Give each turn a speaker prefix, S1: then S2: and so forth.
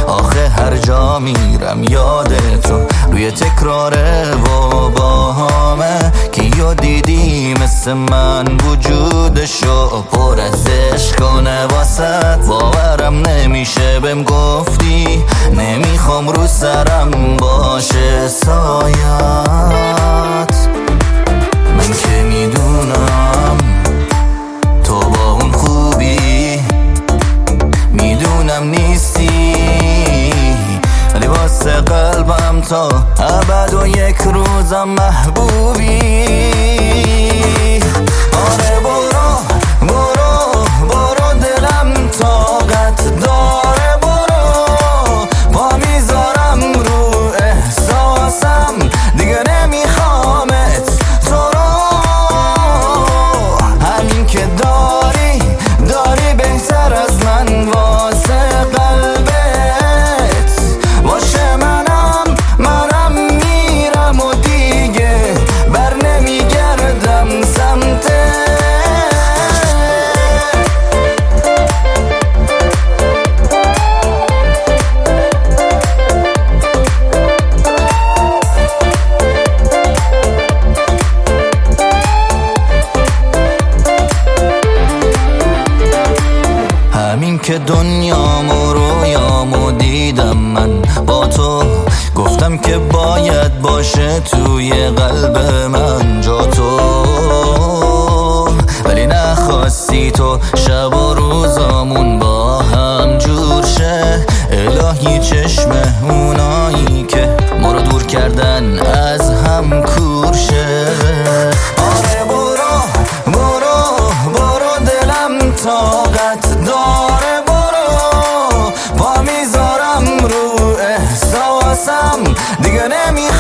S1: آخه هر جا میرم یاد تو روی تکراره و باهامه. کیو دیدی مثل من وجودشو پر ازش کنه واسط؟ باورم نمیشه بهم گفتی نمیخوام رو سرم باشه سایت. من که میدونم تو با اون خوبی، میدونم نیستی ولی واسه قلبم تا ابد و یک روزم محبوبی. آره برو برو برو دلم طاقت داره، برو پا میذارم رو احساسم دیگه نمیخوامت تو رو. همین که داری بهتر از من واسه قلبت باشه. منم میرم و دیگه بر نمیگردم سمتت. همین که دنیامو رویامو دیدم من با تو، گفتم که باید باشه توی قلب من جا تو، ولی نخواستی تو شب و روزامون با هم جور شه. الهی چشم اونایی که ما رو دور کردن از هم کور شه. آره برو برو برو دلم طاقت داره، برو پا میذارم رو احساسم دیگه نمیخوام